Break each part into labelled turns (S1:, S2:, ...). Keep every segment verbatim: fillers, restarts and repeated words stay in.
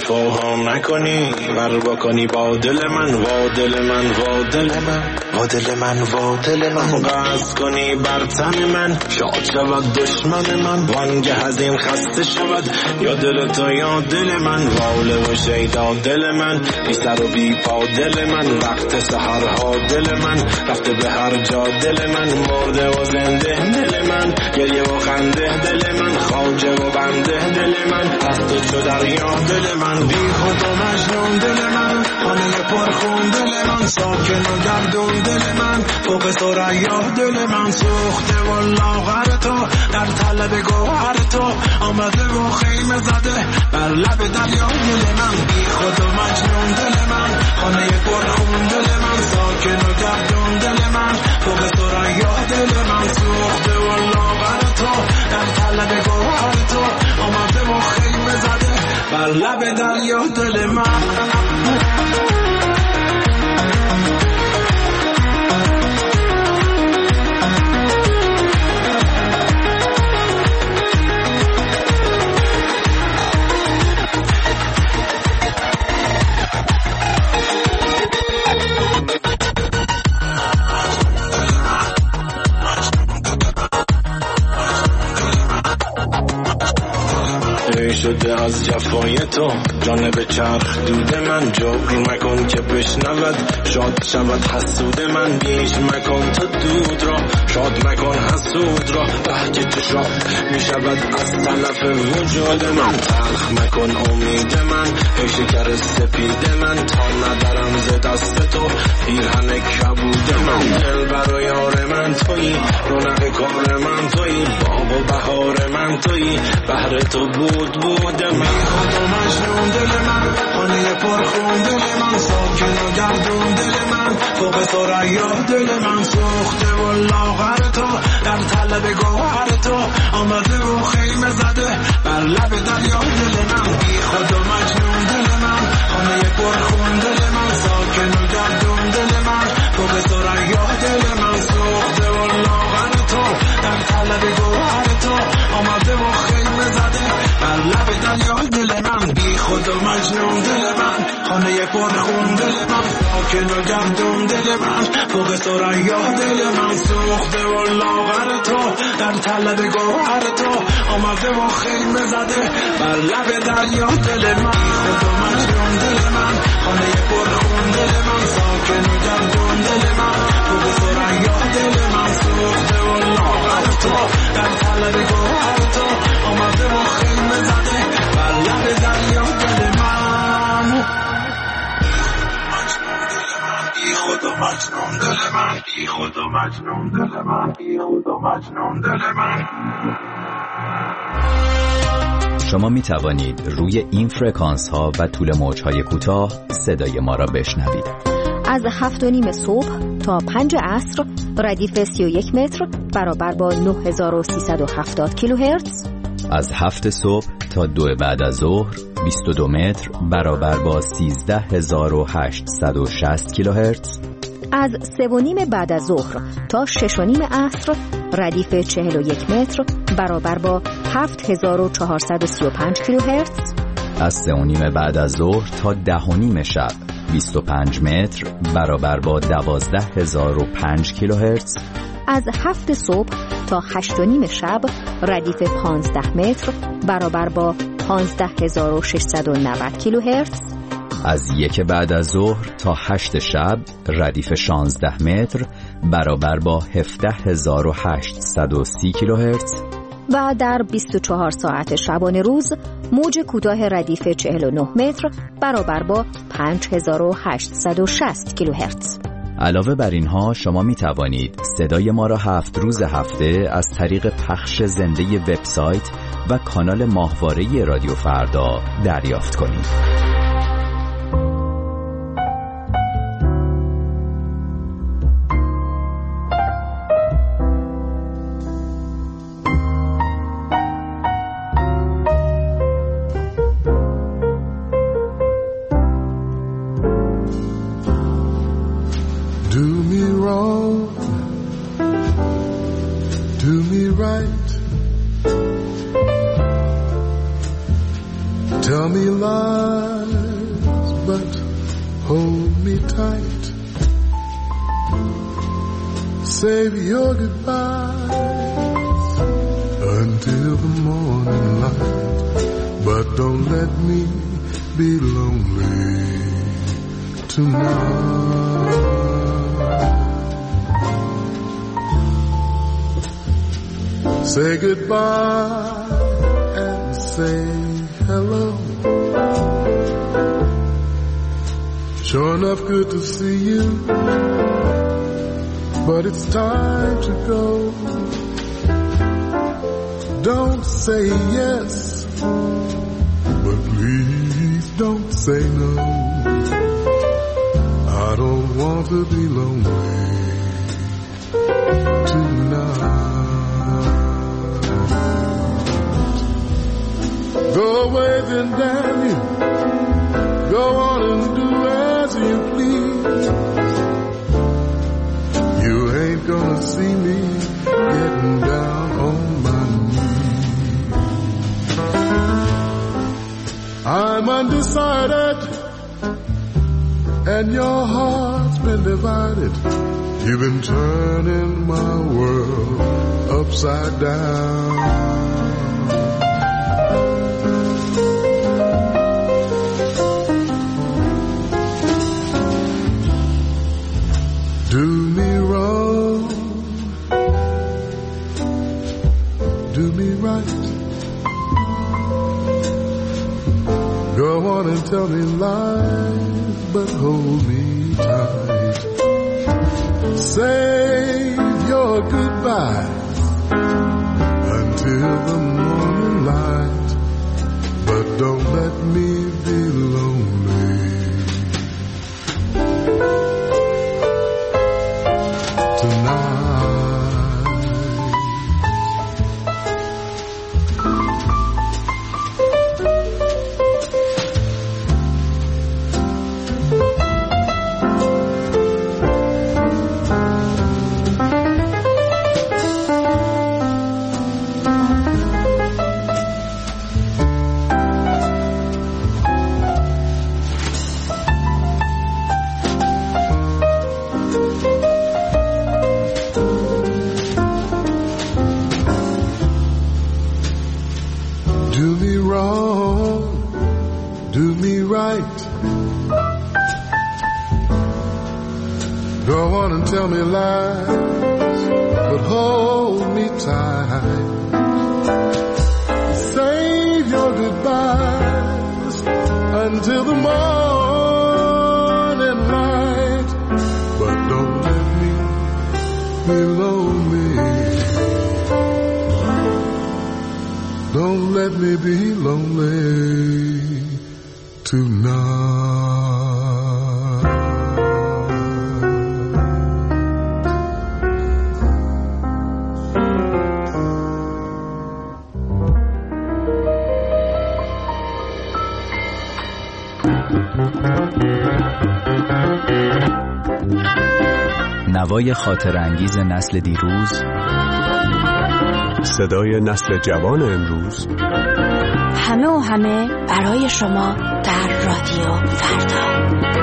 S1: جفاها نکنی ور بکنی با دل من وا دل من وا دل من وا دل من وا دل من قصد کنی بر تن من شاد شود دشمن من وانگه از این خسته شود یا دل تو یا دل من واله و شیدا دل من بی سر و بی پا دل من وقت سحرها دل من رفته به هر جا دل من مرده و زنده دل من گریه و خنده دل من خواجه و بنده دل من از تو چو دریا دل من بی خود و مجنون دل من خانه پرخون دل من ساکن و گردون دل من فوق ثریا دل من سوخته و لاغر تو در طلب گوهر تو آمده و خیمه زده بر لب دریا دل من بی خود و مجنون دل من خانه پرخون دل من ساکن و گردون دل من فوق ثریا دل من سوخته و لاغر تو در طلب گوهر تو آمده و خیمه زده بر لب دریا دل من شده از جفای تو جانب چرخ دود من جبر مکن که بشنود شاد شود حسود من بیش مکن تا دود را شاد مکن حسود را بهجه تو شاد می شود از تلف وجود من تلخ مکن امید من ای شکر سپید من تا ندارم ز دست تو پیرهن کبود من دل بر و یار من تویی رونق کار من تویی باغ و بهار من تویی بهر تو بود بود من خود و مجنون دل من خانه پرخون دل من ساکن و گردون دل من فوق ثریا دل من سوخته و لاغر تو در طلب گوهر تو آمده و خیمه زده بر لب دریا دل من بی خود و مجنون دل من خانه پرخون دل من ساکن و گردون دل من فوق ثریا دل من سوخته و لاغر تو در طلب گوهر تو آمده و خیمه زده بر لب دریا دل من بی خود و مجنون دل من خانه پرخون دل من ساکن و گردون دل من فوق ثریا دل من سوخته و لاغر تو در طلب گوهر تو آمده و خیمه زده بر لب دریا دل من خود و مجنون دل من خانه پرخون دل من ساکن و گردون دل من فوق ثریا دل من سوخته و لاغر تو در طلب گوهر تو آمده و خیمه زده بر لب دریا دل من بی خود و مجنون دل من بی خود و مجنون دل من بی خود و مجنون دل من.
S2: شما می توانید روی این فرکانس ها و طول موج های کوتاه صدای ما را بشنوید.
S3: از هفت و نیم صبح تا پنج عصر ردیف سی و یک متر برابر با نه هزار و سیصد و هفتاد کیلوهرتز.
S2: از هفت صبح تا دو بعد از ظهر بیست و دو متر برابر با سیزده هزار و هشتصد و شصت کیلوهرتز.
S3: از سه و نیم بعد از ظهر تا شش و نیم عصر ردیف چهل و یک متر برابر با هفت هزار و چهارصد و سی و پنج کیلوهرتز.
S2: از سه و نیم بعد از ظهر تا ده و نیم شب بیست و پنج متر برابر با دوازده هزار و پنج کیلوهرتز.
S3: از هفت صبح تا هشت و نیم شب ردیف پانزده متر برابر با پانزده هزار و ششصد و نود کیلوهرتز.
S2: از یک بعد از ظهر تا هشت شب ردیف شانزده متر برابر با هفده هزار و هشتصد و سی کیلوهرتز.
S3: و در بیست و چهار ساعت شبانه روز موج کوتاه ردیف چهل و نه متر برابر با پنج هزار و هشتصد و شصت کیلوهرتز.
S2: علاوه بر اینها شما می توانید صدای ما را هفت روز هفته از طریق پخش زنده وبسایت و کانال ماهواره رادیو فردا دریافت کنید.
S4: Tell me lies hold me tight. Save your goodbyes until the morning light, but don't let me be lonely tonight. Say goodbye and say hello. Sure enough good to see you, but it's time to go. Don't say yes, but please don't say no. I don't want to be lonely tonight. Go away then, damn you. Go on and do as you please. You ain't gonna see me getting down on my knees. I'm undecided, and your heart's been divided. You've been turning my world upside down. Do me wrong, do me right. Go on and tell me lies, but hold me tight. Save your goodbyes until the morning light, but don't let me be lonely tonight. Tell me lies, but hold me tight. Save your goodbyes until the morning light, but don't let me be lonely. Don't let me be lonely tonight.
S2: نوای خاطر انگیز نسل دیروز،
S5: صدای نسل جوان امروز،
S6: همه و همه برای شما در رادیو فردا.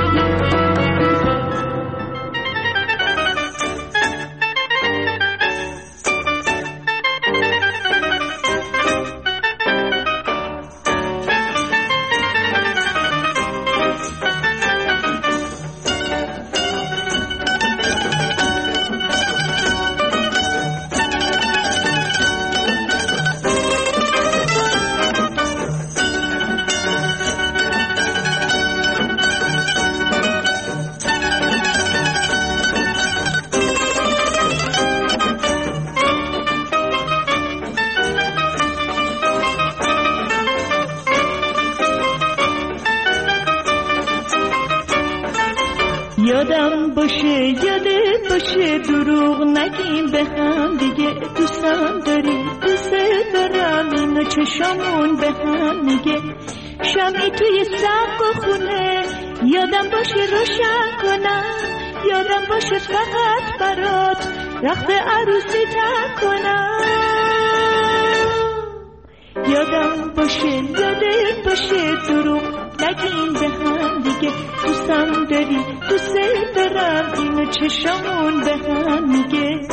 S7: یادم باشه یادت باشه دروغ نگیم به هم دیگه، دوستم داری دوست دارم اینو چشامون به هم میگه. شمی توی سقف و خونه یادم باشه روشن کنم، یادم باشه فقط برات رخت عروسی تن کنم. یادم باشه یادت باشه دروغ نگیم به هم دیگه دوستم داری دوست دارم اینو چشمون به هم میگه.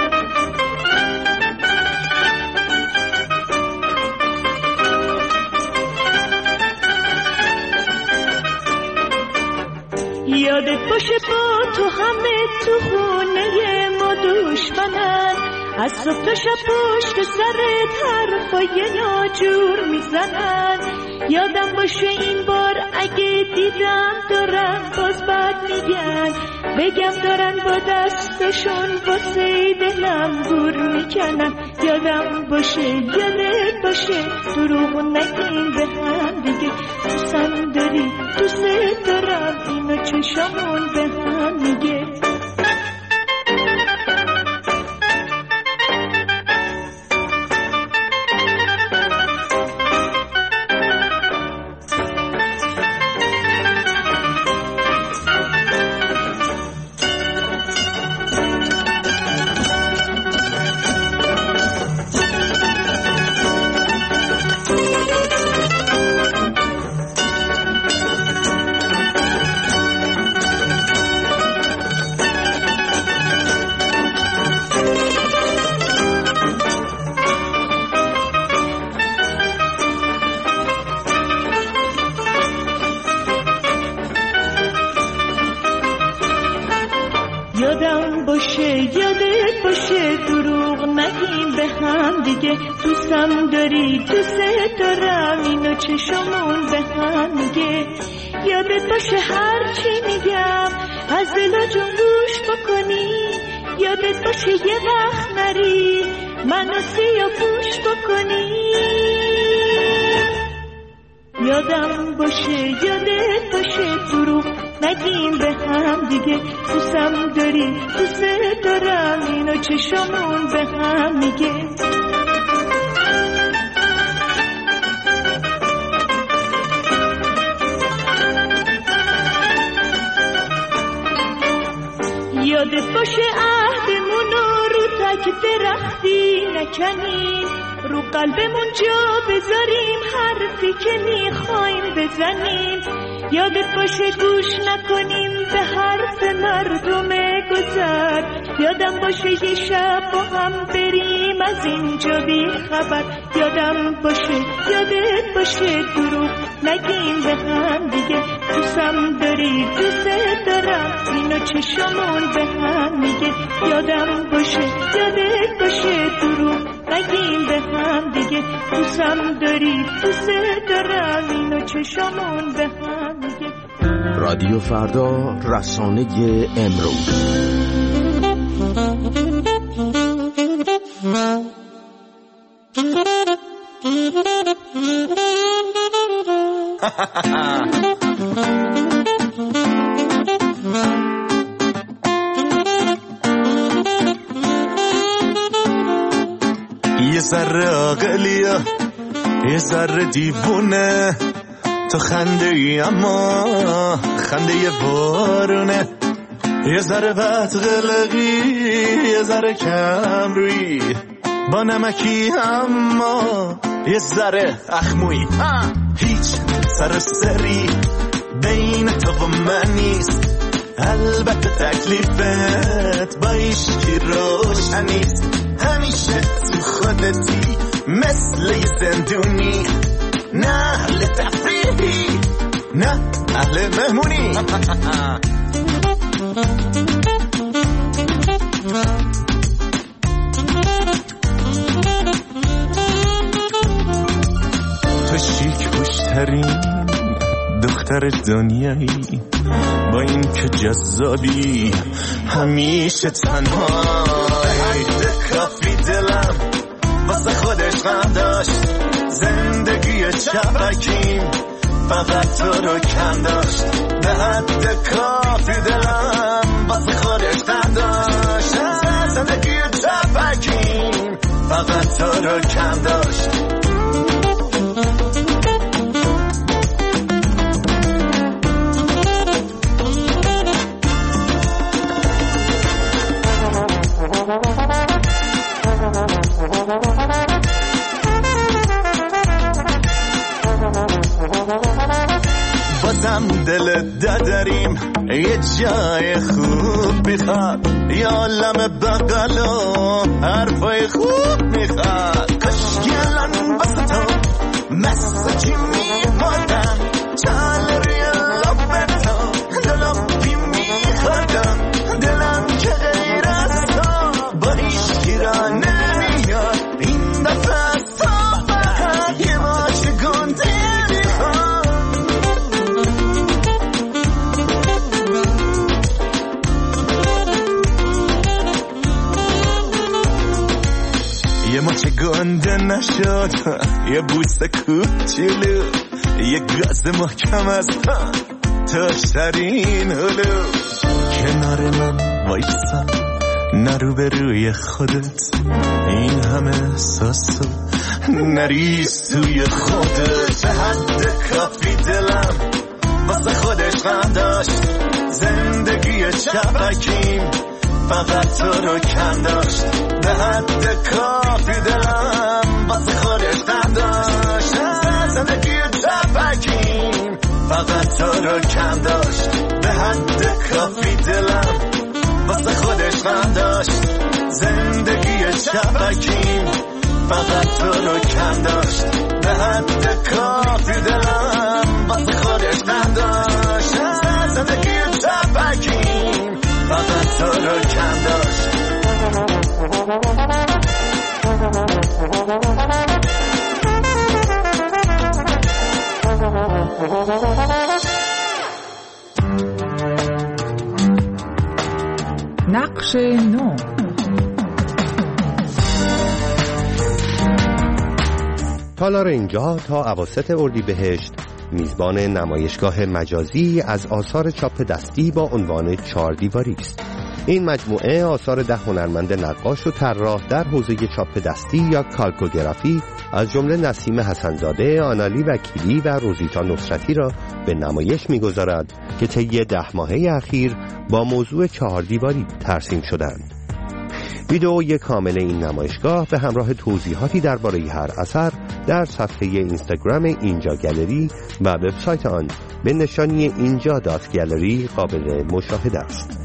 S7: یادت باشه با تو همه تو خونه ما دشمنن، از صبح تا شب پشت سرت حرفای ناجور میزنن. یادم باشه این بار اگه دیدم دارن باز بد میگن، بگم دارن با دستشون واسه دلم گور میکنن. یادم باشه یادت باشه دروغ نگیم به هم دیگه دوستم داری دوست دارم اینو چشمون به هم میگه. یادم باشه یادت باشه دروغ نگیم به هم دیگه دوستم داری دوست دارم اینو چشمون به هم میگه. یادت باشه هر چی میگم از دل جون گوش بکنی، یادت باشه یه وقت نری منو سیاه پوش بکنی. یادم باشه یادت باشه دروغ نگیم به هم دیگه دوستم داری دوست دارم اینو چشمون به هم میگه. یادت باشه عهدمونو رو تک درختی نکنیم، رو قلبمون جا بذاریم حرفی که میخوایم بزنیم. یادت باشه گوش نکنیم به حرف مردم گذر، یادم باشه یه شب با هم بریم از اینجا بی خبر. یادم باشه یادت باشه دروغ نگیم به هم دیگه دوستم داری دوست دارم اینو چشمون به هم میگه. یادم باشه یادت باشه دروغ نگیم به هم دیگه دوستم داری دوست دارم اینو چشمون به هم میگه.
S8: رادیو فردا، رسانه امروز.
S9: یه ذره عاقلیه یه ذره دیوونه، تو خنده ای اما خنده یه بارونه. یه ذره بد قلقی یه ذره کم روی، با نمکی اما یه ذره اخموی. هیچ سر سری بین تو و من نیست، البته تکلیفت با ایشکی روشنیست. همیشه تو خودتی مثل یه زندونی، نه اهل تفریحی نه اهل مهمونی. تو شیک پوشترین دختر دنیایی، با این که جذابی همیشه تنهایی. کافی دلم واسه خودش غم داشت، زندگی چپکیم فقط تو رو کم داشت. به حد کافی دلم واسه خودش غم داشت، زندگی چپکیم فقط تو رو کم داشت. عزیزم دل دادریم یه جای خوب میخواد یا عالم بغل و حرفای خوب میخواد کاش گلن واسه تو مسجی میمادم چال ریلا بتا دلم بی میخوادم دلم که غیر از تو با هیچ گیرا نمیاد این دفعه تو فقط یه ماچ گنده میخواد یه ماچ گنده نشد یه بوسه کوچولو یه گاز محکم از تو شرین هلو کنار من وایسا نرو به روی خودت این همه احساسو نریز توی خودت به حد کافی دلم واسه خودش غم داشت زندگی چپکیم فقط تو رو کم داشت به حد کافی دلم واسه خودش غم داشت زندگی چپکیم فقط تو رو کم داشت به حد کافی دلم واسه خودش غم داشت زندگی چپکیم فقط تو رو کم داشت به حد کافی دلم واسه خودش غم داشت زندگی چپکیم فقط تو رو کم داشت
S10: نقش نو
S11: تالار اینجا تا اواسط اردیبهشت میزبان نمایشگاه مجازی از آثار چاپ دستی با عنوان چهار دیواری است. این مجموعه آثار ده هنرمند نقاش و طراح در حوزه چاپ دستی یا کالکوگرافی از جمله نسیم حسنزاده، آنالی وکیلی و روزیتا نصرتی را به نمایش می‌گذارد که طی ده ماهه اخیر با موضوع چهار دیواری ترسیم شدند. ویدئوی کامل این نمایشگاه به همراه توضیحاتی درباره هر اثر در صفحه اینستاگرام اینجا گالری و وبسایت آن به نشانی اینجا دات گالری قابل مشاهده است.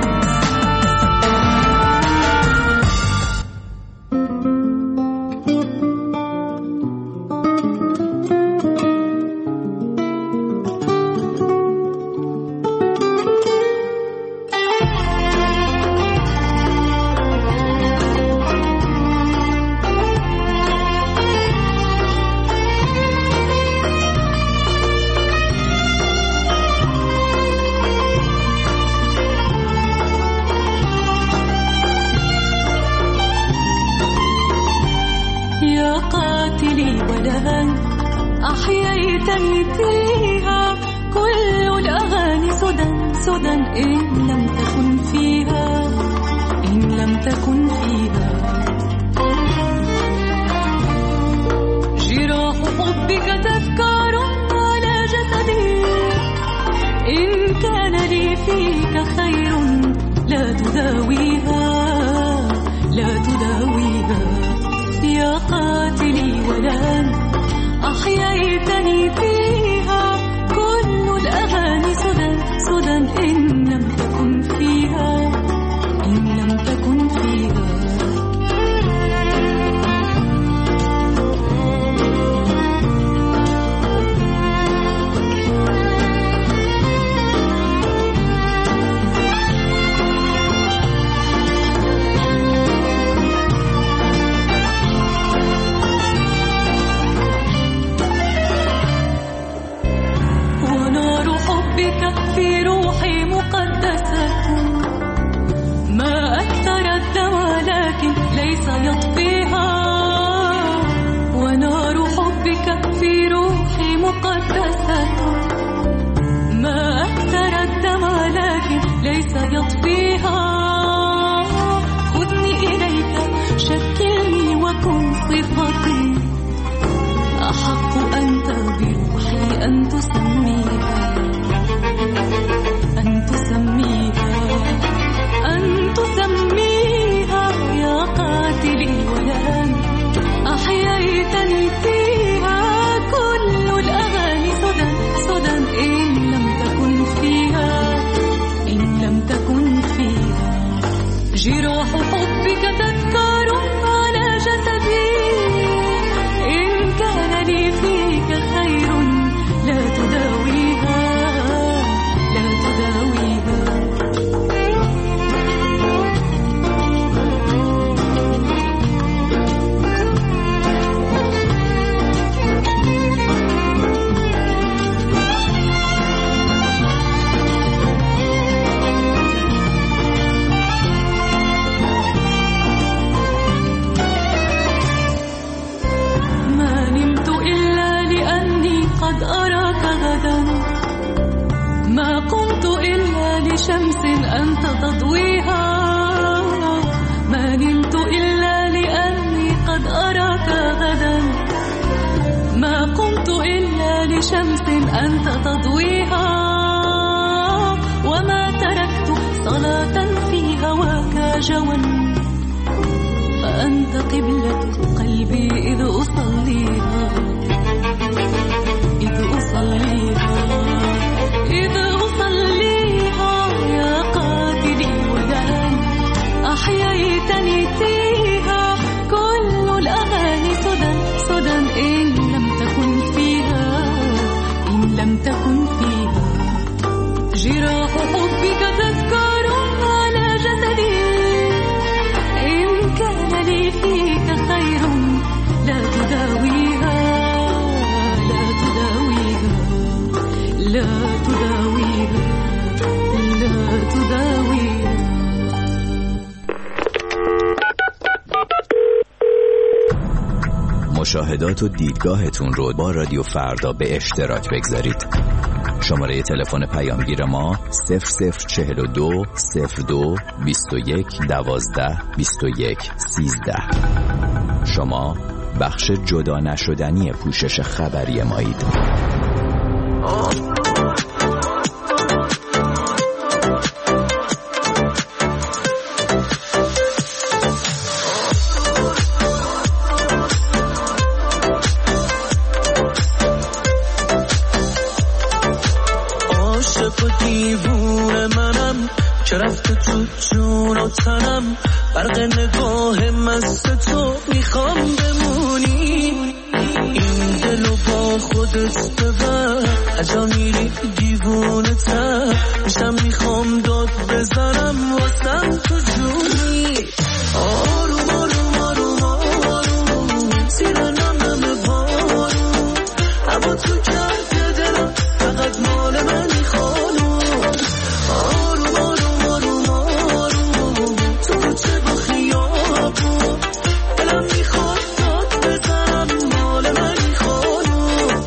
S7: أحييتني فيها كل الأغاني سدى سدى إن لم تكن فيها إن لم تكن فيها جراح حبك تذكار على جسدي إن كان لي فيك خير لا تداويها لا تداويها يا قاتلي ولن أحييتني فيها كل الأغاني سدى سدى إن لم تكن فيها إن لم تكن فيها في روحي مقدسة ما أكثر الدمى لكن ليس يطفيها ونار حبك في روحي مقدسة ما أكثر الدمى لكن ليس يطفيها خذني إليك شكلني وكن صفتي أحق أنت بروحي أن تسميها أن تسميها أن تسميها يا قاتلي ولن أحييتني فيها كل الأغاني سدى سدى إن
S10: جراح حبك تذكار على جسدي إن كان لي فيك خير لا تداويها لا تداويها. قد أراك غدا ما قمت إلا لشمس أنت تضويها ما نمت إلا لأني قد أراك غدا ما قمت إلا لشمس أنت تضويها وما تركت صلاة في هواك جوا فأنت قبلة قلبي إذ أصليها إذ أصليها إذ أصليها يا قاتلي ولان أحييتني فيها كل الأغاني سدى سدى إن لم تكن فيها إن لم تكن فيها جراح حبك تذكار على جسدي إن كان لي فيك خير لا تداويها لا تداويها لا تداويها.
S2: مشاهدات و دیدگاهتون رو با رادیو فردا به اشتراک بگذارید. شماره تلفن پیامگیر ما صفر صفر چهل و دو صفر دو بیست و یک دوازده بیست و یک سیزده. شما بخش جدا نشدنی پوشش خبری مایید.
S12: که رفته تو جون و تنم برق نگاه مست تو میخوام بمونی این دلو با خودت ببر اجا میری دیوونه تر میشم میخوام داد بزنم واسم تو جونی آروم آروم آروم آروم زیر نمم بارون اما تو کرده دلم فقط مال منی خانوم آروم آروم آروم آروم تو کوچه با خیابون دلم میخواد داد بزنم مال منی خانوم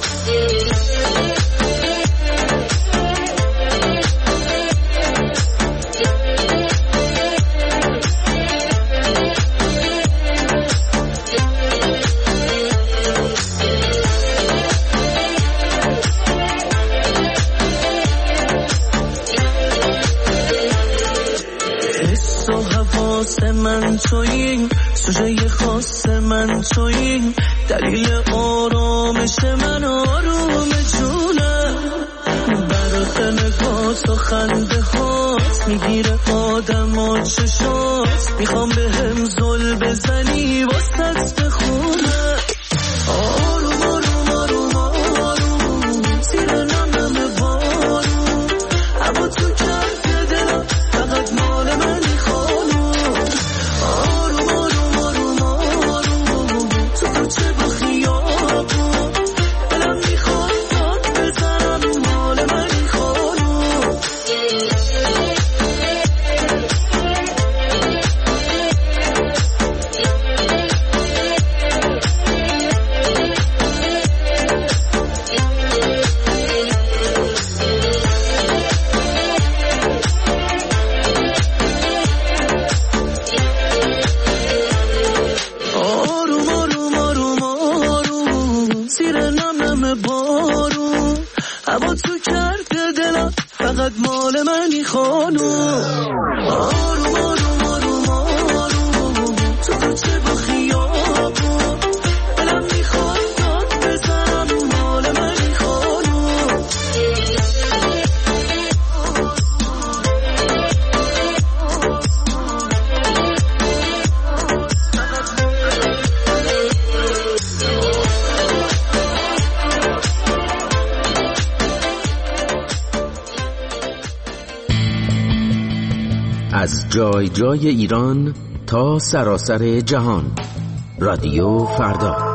S12: من تویی سوژه خاص من تویی دلیل آرامش من آروم جونم برق نگات و خنده هات میگیره آدم و چشات میخوام به هم زل بزنی واسط بخونم آروم آروم آروم آروم زیر نمم بارون اما تو کرده دلم فقط مال منی خانوم آروم آروم آروم آروم تو کوچه با خیابون دلم میخواد داد بزنم مال منی خانوم
S8: جای جای ایران تا سراسر جهان. رادیو فردا.